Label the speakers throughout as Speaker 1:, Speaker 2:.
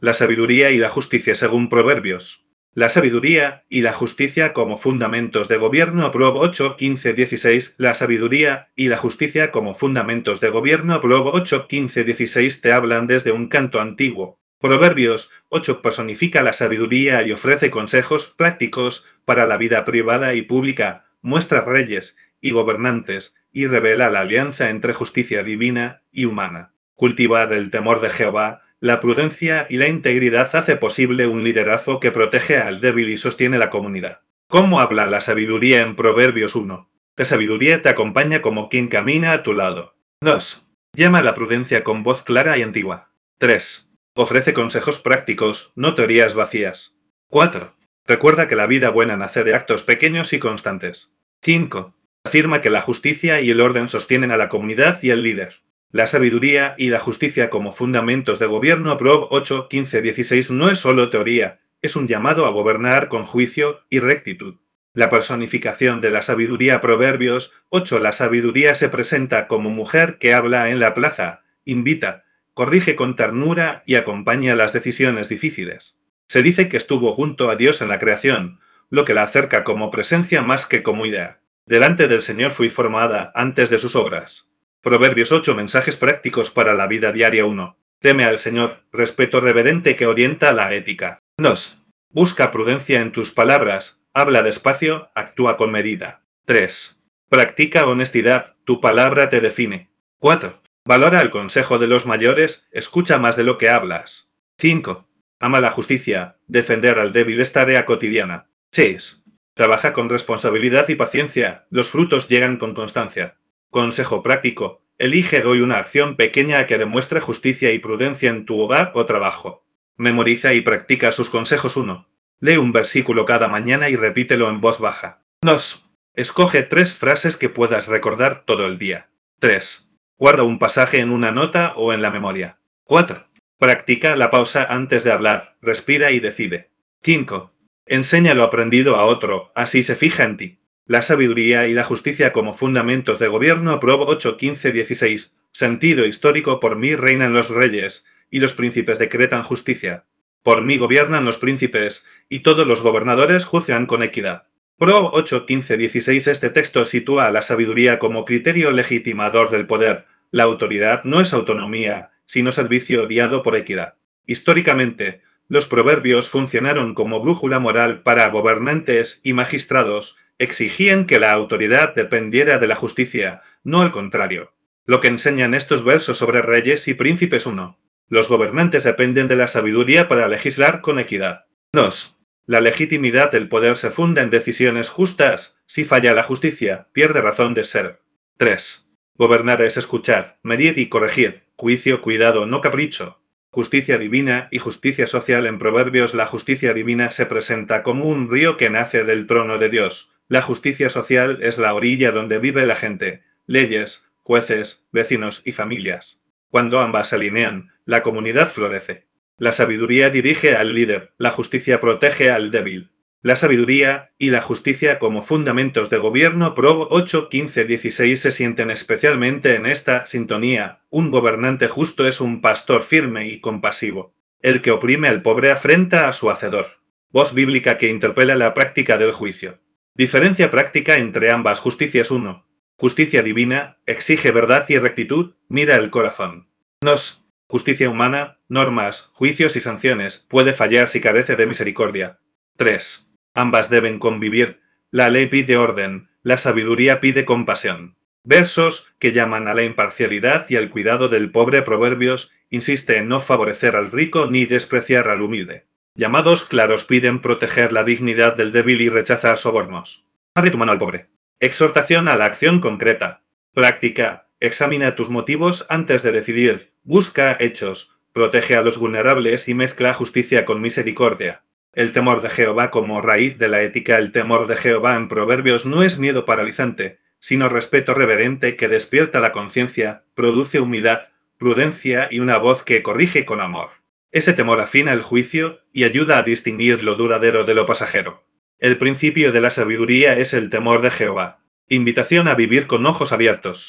Speaker 1: La sabiduría y la justicia según Proverbios. La sabiduría y la justicia como fundamentos de gobierno. Prov 8, 15, 16. La sabiduría y la justicia como fundamentos de gobierno. Prov 8, 15, 16 te hablan desde un canto antiguo. Proverbios 8 personifica la sabiduría y ofrece consejos prácticos para la vida privada y pública, muestra reyes y gobernantes y revela la alianza entre justicia divina y humana. Cultivar el temor de Jehová, la prudencia y la integridad hace posible un liderazgo que protege al débil y sostiene la comunidad. ¿Cómo habla la sabiduría en Proverbios 1? La sabiduría te acompaña como quien camina a tu lado. 2. Llama a la prudencia con voz clara y antigua. 3. Ofrece consejos prácticos, no teorías vacías. 4. Recuerda que la vida buena nace de actos pequeños y constantes. 5. Afirma que la justicia y el orden sostienen a la comunidad y al líder. La sabiduría y la justicia como fundamentos de gobierno. Prov 8, 15, 16 no es solo teoría, es un llamado a gobernar con juicio y rectitud. La personificación de la sabiduría. Proverbios 8. La sabiduría se presenta como mujer que habla en la plaza, invita, corrige con ternura y acompaña las decisiones difíciles. Se dice que estuvo junto a Dios en la creación, lo que la acerca como presencia más que como idea. Delante del Señor fui formada antes de sus obras. Proverbios 8. Mensajes prácticos para la vida diaria. 1. Teme al Señor, respeto reverente que orienta la ética. 2. Busca prudencia en tus palabras, habla despacio, actúa con medida. 3. Practica honestidad, tu palabra te define. 4. Valora el consejo de los mayores, escucha más de lo que hablas. 5. Ama la justicia, defender al débil es tarea cotidiana. 6. Trabaja con responsabilidad y paciencia, los frutos llegan con constancia. Consejo práctico, elige hoy una acción pequeña que demuestre justicia y prudencia en tu hogar o trabajo. Memoriza y practica sus consejos. 1. Lee un versículo cada mañana y repítelo en voz baja. 2. Escoge 3 frases que puedas recordar todo el día. 3. Guarda un pasaje en una nota o en la memoria. 4. Practica la pausa antes de hablar, respira y decide. 5. Enseña lo aprendido a otro, así se fija en ti. La sabiduría y la justicia como fundamentos de gobierno. Prov 8, 15, 16. Sentido histórico. Por mí reinan los reyes, y los príncipes decretan justicia. Por mí gobiernan los príncipes, y todos los gobernadores juzgan con equidad. Prov 8, 15, 16. Este texto sitúa a la sabiduría como criterio legitimador del poder. La autoridad no es autonomía, sino servicio guiado por equidad. Históricamente, los proverbios funcionaron como brújula moral para gobernantes y magistrados. Exigían que la autoridad dependiera de la justicia, no al contrario. Lo que enseñan estos versos sobre reyes y príncipes. 1. Los gobernantes dependen de la sabiduría para legislar con equidad. 2. La legitimidad del poder se funda en decisiones justas. Si falla la justicia, pierde razón de ser. 3. Gobernar es escuchar, medir y corregir. Juicio, cuidado, no capricho. Justicia divina y justicia social. En Proverbios la justicia divina se presenta como un río que nace del trono de Dios. La justicia social es la orilla donde vive la gente, leyes, jueces, vecinos y familias. Cuando ambas se alinean, la comunidad florece. La sabiduría dirige al líder, la justicia protege al débil. La sabiduría y la justicia como fundamentos de gobierno. Prov 8, 15, 16 se sienten especialmente en esta sintonía. Un gobernante justo es un pastor firme y compasivo. El que oprime al pobre afrenta a su hacedor. Voz bíblica que interpela la práctica del juicio. Diferencia práctica entre ambas justicias. 1. Justicia divina, exige verdad y rectitud, mira el corazón. 2. Justicia humana, normas, juicios y sanciones, puede fallar si carece de misericordia. 3. Ambas deben convivir, la ley pide orden, la sabiduría pide compasión. Versos que llaman a la imparcialidad y al cuidado del pobre. Proverbios insiste en no favorecer al rico ni despreciar al humilde. Llamados claros piden proteger la dignidad del débil y rechazar sobornos. Abre tu mano al pobre. Exhortación a la acción concreta. Práctica. Examina tus motivos antes de decidir. Busca hechos. Protege a los vulnerables y mezcla justicia con misericordia. El temor de Jehová como raíz de la ética. El temor de Jehová en Proverbios no es miedo paralizante, sino respeto reverente que despierta la conciencia, produce humildad, prudencia y una voz que corrige con amor. Ese temor afina el juicio y ayuda a distinguir lo duradero de lo pasajero. El principio de la sabiduría es el temor de Jehová. Invitación a vivir con ojos abiertos.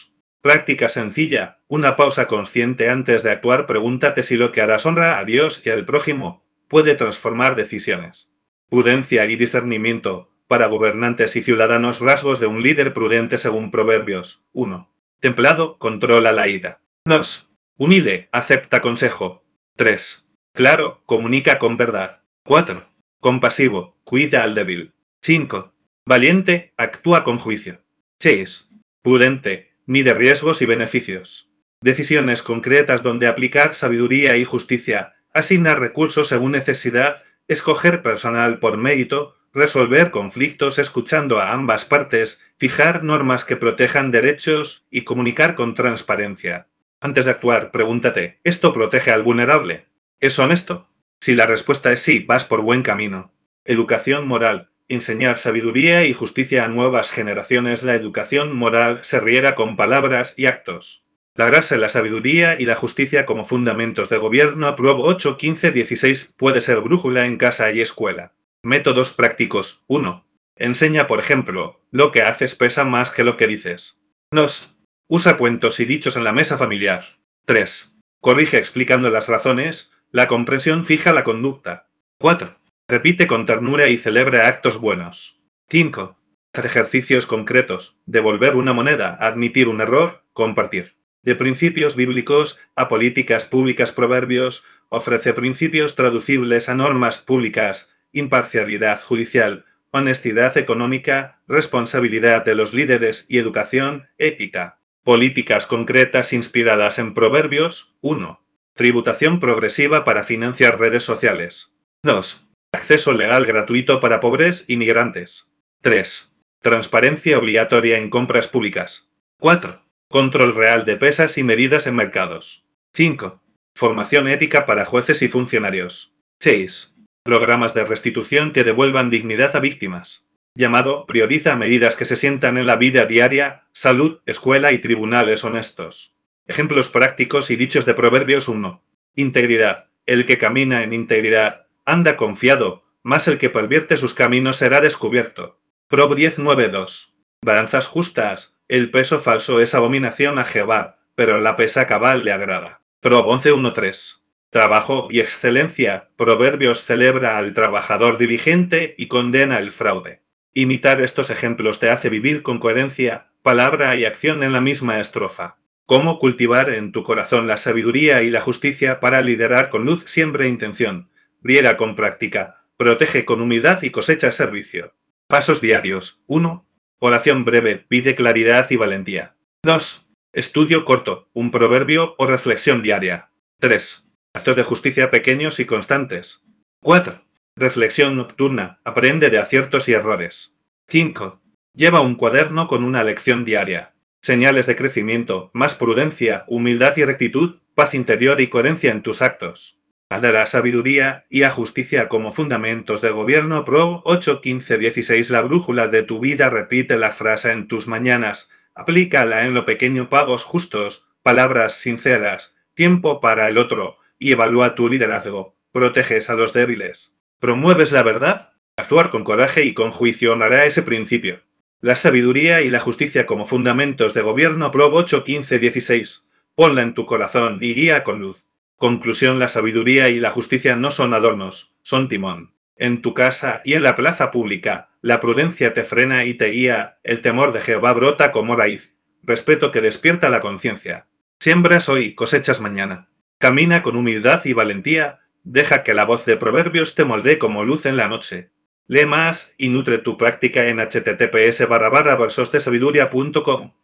Speaker 1: Práctica sencilla. Una pausa consciente antes de actuar. Pregúntate si lo que harás honra a Dios y al prójimo. Puede transformar decisiones. Prudencia y discernimiento. Para gobernantes y ciudadanos, rasgos de un líder prudente según Proverbios 1. Templado, controla la ira. 2. Humilde, acepta consejo. 3. Claro, comunica con verdad. 4. Compasivo, cuida al débil. 5. Valiente, actúa con juicio. 6. Prudente, mide riesgos y beneficios. Decisiones concretas donde aplicar sabiduría y justicia, asignar recursos según necesidad, escoger personal por mérito, resolver conflictos escuchando a ambas partes, fijar normas que protejan derechos y comunicar con transparencia. Antes de actuar, pregúntate, ¿esto protege al vulnerable? ¿Es honesto? Si la respuesta es sí, vas por buen camino. Educación moral. Enseñar sabiduría y justicia a nuevas generaciones. La educación moral se riega con palabras y actos. La gracia, la sabiduría y la justicia como fundamentos de gobierno. Prov 8, 15, 16 puede ser brújula en casa y escuela. Métodos prácticos. 1. Enseña, por ejemplo, lo que haces pesa más que lo que dices. 2. Usa cuentos y dichos en la mesa familiar. 3. Corrige explicando las razones. La comprensión fija la conducta. 4. Repite con ternura y celebra actos buenos. 5. Hacer ejercicios concretos. Devolver una moneda, admitir un error, compartir. De principios bíblicos a políticas públicas. Proverbios ofrece principios traducibles a normas públicas, imparcialidad judicial, honestidad económica, responsabilidad de los líderes y educación ética. Políticas concretas inspiradas en Proverbios. 1. Tributación progresiva para financiar redes sociales. 2. Acceso legal gratuito para pobres y migrantes. 3. Transparencia obligatoria en compras públicas. 4. Control real de pesas y medidas en mercados. 5. Formación ética para jueces y funcionarios. 6. Programas de restitución que devuelvan dignidad a víctimas. Llamado, prioriza medidas que se sientan en la vida diaria, salud, escuela y tribunales honestos. Ejemplos prácticos y dichos de Proverbios 1. Integridad. El que camina en integridad anda confiado, mas el que pervierte sus caminos será descubierto. Prov 10:9-2. Balanzas justas. El peso falso es abominación a Jehová, pero la pesa cabal le agrada. Prov 11:1-3. Trabajo y excelencia. Proverbios celebra al trabajador diligente y condena el fraude. Imitar estos ejemplos te hace vivir con coherencia, palabra y acción en la misma estrofa. Cómo cultivar en tu corazón la sabiduría y la justicia para liderar con luz, siembra intención, riega con práctica, protege con humildad y cosecha servicio. Pasos diarios. 1. Oración breve, pide claridad y valentía. 2. Estudio corto, un proverbio o reflexión diaria. 3. Actos de justicia pequeños y constantes. 4. Reflexión nocturna, aprende de aciertos y errores. 5. Lleva un cuaderno con una lección diaria. Señales de crecimiento, más prudencia, humildad y rectitud, paz interior y coherencia en tus actos. A sabiduría y a justicia como fundamentos de gobierno. Prov 8, 15, 16. La brújula de tu vida. Repite la frase en tus mañanas. Aplícala en lo pequeño. Pagos justos, palabras sinceras, tiempo para el otro, y evalúa tu liderazgo. Proteges a los débiles. ¿Promueves la verdad? Actuar con coraje y con juicio honrará ese principio. La sabiduría y la justicia como fundamentos de gobierno. Prov 8, 15, 16. Ponla en tu corazón y guía con luz. Conclusión: la sabiduría y la justicia no son adornos, son timón. En tu casa y en la plaza pública, la prudencia te frena y te guía, el temor de Jehová brota como raíz, respeto que despierta la conciencia. Siembras hoy, cosechas mañana. Camina con humildad y valentía, deja que la voz de Proverbios te moldee como luz en la noche. Lee más y nutre tu práctica en https://versosdesabiduría.com.